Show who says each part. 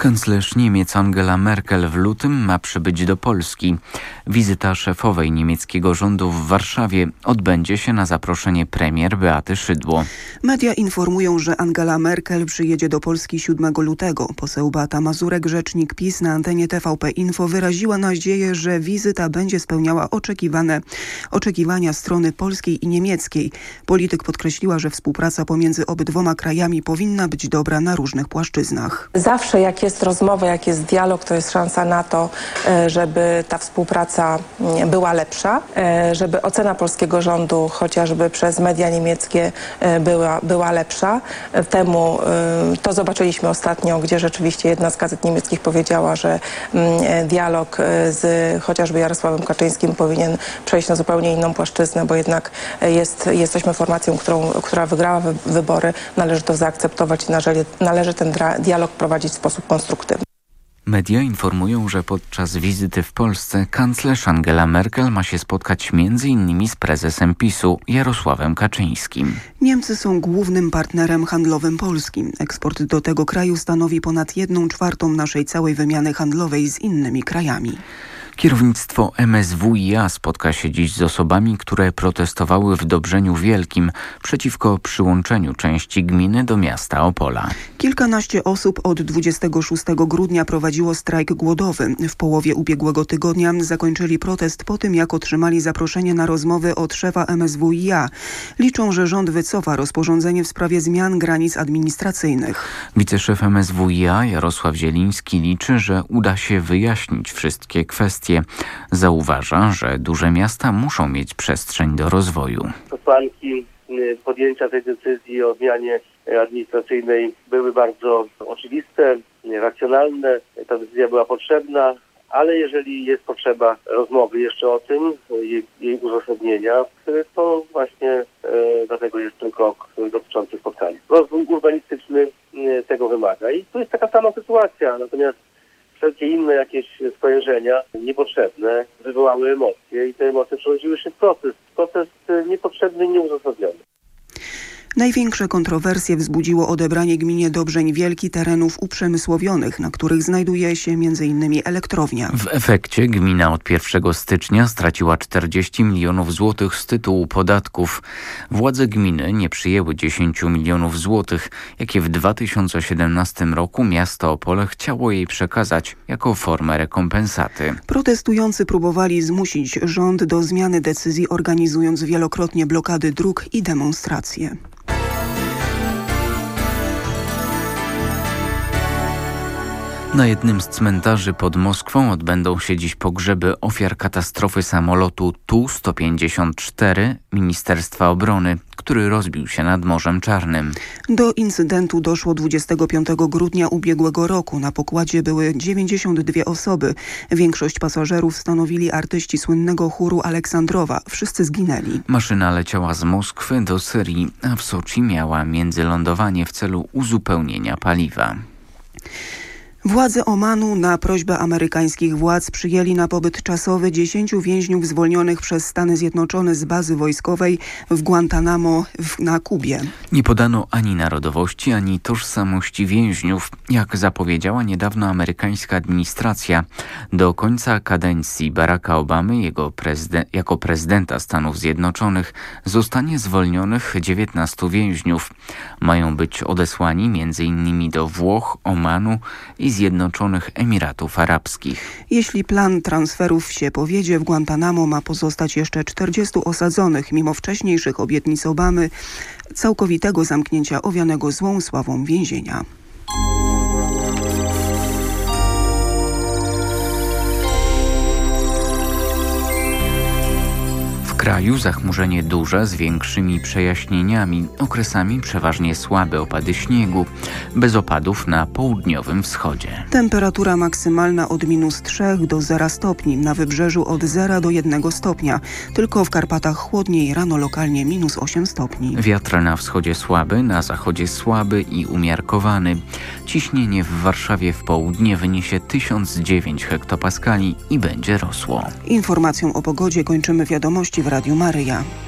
Speaker 1: Kanclerz Niemiec Angela Merkel w lutym ma przybyć do Polski. Wizyta szefowej niemieckiego rządu w Warszawie odbędzie się na zaproszenie premier Beaty Szydło.
Speaker 2: Media informują, że Angela Merkel przyjedzie do Polski 7 lutego. Poseł Beata Mazurek, rzecznik PiS na antenie TVP Info, wyraziła nadzieję, że wizyta będzie spełniała oczekiwania strony polskiej i niemieckiej. Polityk podkreśliła, że współpraca pomiędzy obydwoma krajami powinna być dobra na różnych płaszczyznach.
Speaker 3: Zawsze jak jest rozmowa, jak jest dialog, to jest szansa na to, żeby ta współpraca była lepsza, żeby ocena polskiego rządu chociażby przez media niemieckie była lepsza. To zobaczyliśmy ostatnio, gdzie rzeczywiście jedna z gazet niemieckich powiedziała, że dialog z chociażby Jarosławem Kaczyńskim powinien przejść na zupełnie inną płaszczyznę, bo jednak jesteśmy formacją, która wygrała wybory, należy to zaakceptować i należy ten dialog prowadzić w sposób konstruktywny.
Speaker 1: Media informują, że podczas wizyty w Polsce kanclerz Angela Merkel ma się spotkać m.in. z prezesem PiS-u Jarosławem Kaczyńskim.
Speaker 2: Niemcy są głównym partnerem handlowym Polski. Eksport do tego kraju stanowi ponad 1/4 naszej całej wymiany handlowej z innymi krajami.
Speaker 1: Kierownictwo MSWiA spotka się dziś z osobami, które protestowały w Dobrzeniu Wielkim przeciwko przyłączeniu części gminy do miasta Opola.
Speaker 2: Kilkanaście osób od 26 grudnia prowadziło strajk głodowy. W połowie ubiegłego tygodnia zakończyli protest po tym, jak otrzymali zaproszenie na rozmowy od szefa MSWiA. Liczą, że rząd wycofa rozporządzenie w sprawie zmian granic administracyjnych.
Speaker 1: Wiceszef MSWiA Jarosław Zieliński liczy, że uda się wyjaśnić wszystkie kwestie. Zauważa, że duże miasta muszą mieć przestrzeń do rozwoju.
Speaker 4: Przesłanki podjęcia tej decyzji o zmianie administracyjnej były bardzo oczywiste, racjonalne. Ta decyzja była potrzebna, ale jeżeli jest potrzeba rozmowy jeszcze o tym, jej uzasadnienia, to właśnie dlatego jest ten krok dotyczący spotkania. Rozwój urbanistyczny tego wymaga i to jest taka sama sytuacja, natomiast wszelkie inne jakieś skojarzenia niepotrzebne wywołały emocje i te emocje przerodziły się w proces niepotrzebny i nieuzasadniony.
Speaker 2: Największe kontrowersje wzbudziło odebranie gminie Dobrzeń Wielki terenów uprzemysłowionych, na których znajduje się m.in. elektrownia.
Speaker 1: W efekcie gmina od 1 stycznia straciła 40 milionów złotych z tytułu podatków. Władze gminy nie przyjęły 10 milionów złotych, jakie w 2017 roku miasto Opole chciało jej przekazać jako formę rekompensaty.
Speaker 2: Protestujący próbowali zmusić rząd do zmiany decyzji, organizując wielokrotnie blokady dróg i demonstracje.
Speaker 1: Na jednym z cmentarzy pod Moskwą odbędą się dziś pogrzeby ofiar katastrofy samolotu Tu-154 Ministerstwa Obrony, który rozbił się nad Morzem Czarnym.
Speaker 2: Do incydentu doszło 25 grudnia ubiegłego roku. Na pokładzie były 92 osoby. Większość pasażerów stanowili artyści słynnego chóru Aleksandrowa. Wszyscy zginęli.
Speaker 1: Maszyna leciała z Moskwy do Syrii, a w Soczi miała międzylądowanie w celu uzupełnienia paliwa.
Speaker 2: Władze Omanu na prośbę amerykańskich władz przyjęli na pobyt czasowy 10 więźniów zwolnionych przez Stany Zjednoczone z bazy wojskowej w Guantanamo na Kubie.
Speaker 1: Nie podano ani narodowości, ani tożsamości więźniów. Jak zapowiedziała niedawno amerykańska administracja, do końca kadencji Baracka Obamy jako prezydenta Stanów Zjednoczonych zostanie zwolnionych 19 więźniów. Mają być odesłani m.in. do Włoch, Omanu i Zjednoczonych Emiratów Arabskich.
Speaker 2: Jeśli plan transferów się powiedzie, w Guantanamo ma pozostać jeszcze 40 osadzonych, mimo wcześniejszych obietnic Obamy całkowitego zamknięcia owianego złą sławą więzienia.
Speaker 1: W kraju zachmurzenie duże z większymi przejaśnieniami, okresami przeważnie słabe opady śniegu, bez opadów na południowym wschodzie.
Speaker 2: Temperatura maksymalna od -3 do 0 stopni, na wybrzeżu od 0 do 1 stopnia. Tylko w Karpatach chłodniej, rano lokalnie -8 stopni.
Speaker 1: Wiatr na wschodzie słaby, na zachodzie słaby i umiarkowany. Ciśnienie w Warszawie w południe wyniesie 1009 hektopaskali i będzie rosło.
Speaker 2: Informacją o pogodzie kończymy wiadomości w Radiu Maryja.